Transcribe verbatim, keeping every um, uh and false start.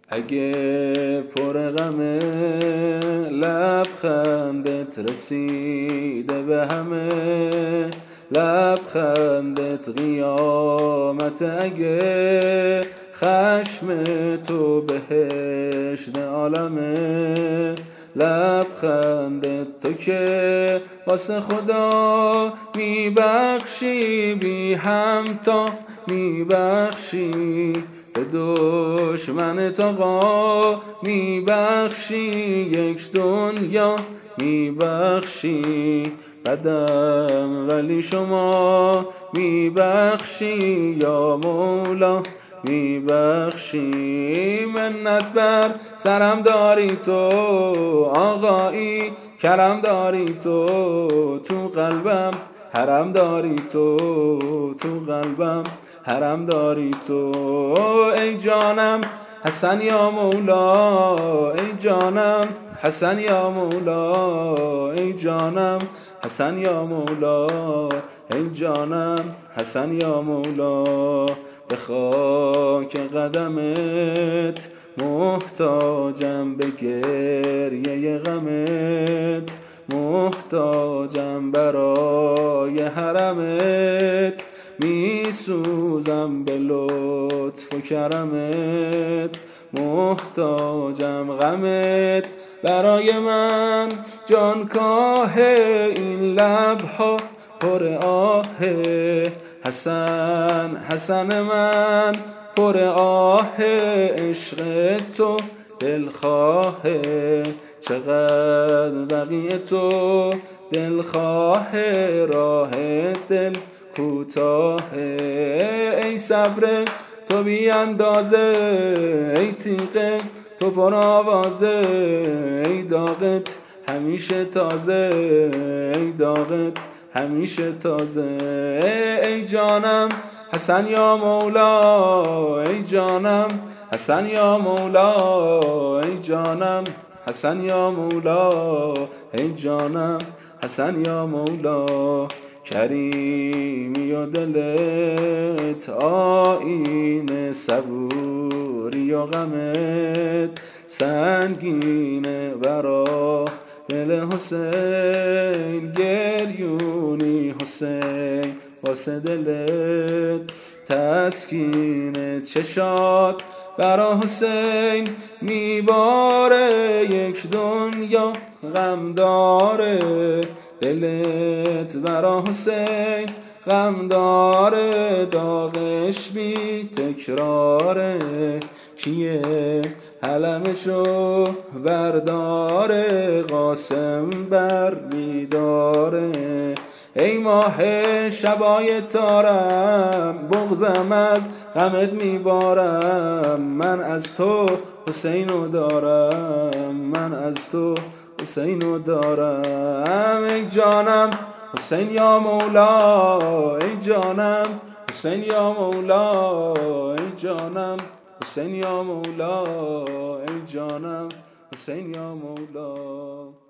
اگه پر غمه لبخندت رسیده به همه، لبخندت قیامت، اگه خشم تو بهشت عالمه، لبخندت تو که واسه خدا میبخشی، بی همتا میبخشی، به دشمنت آقا میبخشی، یک دنیا میبخشی، قدم ولی شما میبخشی، یا مولا میبخشی. منت بر سرم داری تو آقایی، کرم داری تو تو قلبم، حرم داری تو تو قلبم، حرم داری تو. ای جانم حسن یا مولا، ای جانم حسن یا مولا، ای جانم حسن یا مولا، ای جانم حسن یا مولا. به خاک قدمت محتاجم، به گریه غمت محتاجم، برای حرمت میسوزم، به لطف و کرمت محتاجم، غمت برای من جانکاه، این لبها پر آه، حسن حسن من پر آه، عشق تو دلخواه، چقدر بقیه تو دلخواه، راه دل کوتاه. ای صبر تو بی اندازه، ای تیغ تو پر آوازه، ای داغت همیشه تازه، ای داغت همیشه تازه. ای جانم حسن یا مولا، ای جانم حسن یا مولا، ای جانم حسن یا مولا، ای جانم حسن یا مولا. کریمی و دلت آیین صبوری و غمت سنگینه، برا دل حسین گریونی، حسین واسه دلت تسکینه، چشات برا حسین میباره، یک دنیا غم داره، دلت برا حسین غم داره، داغش بی تکراره، کیه علمشو برداره، قاسم بر میداره. ای ماه شبای تارم، بغضم از غمت میبارم، من از تو حسینو دارم، من از تو حسینو دارم. ای جانم حسین یا مولا، ای جانم حسین یا مولا، ای جانم حسین یا مولا، ای جانم حسین یا مولا.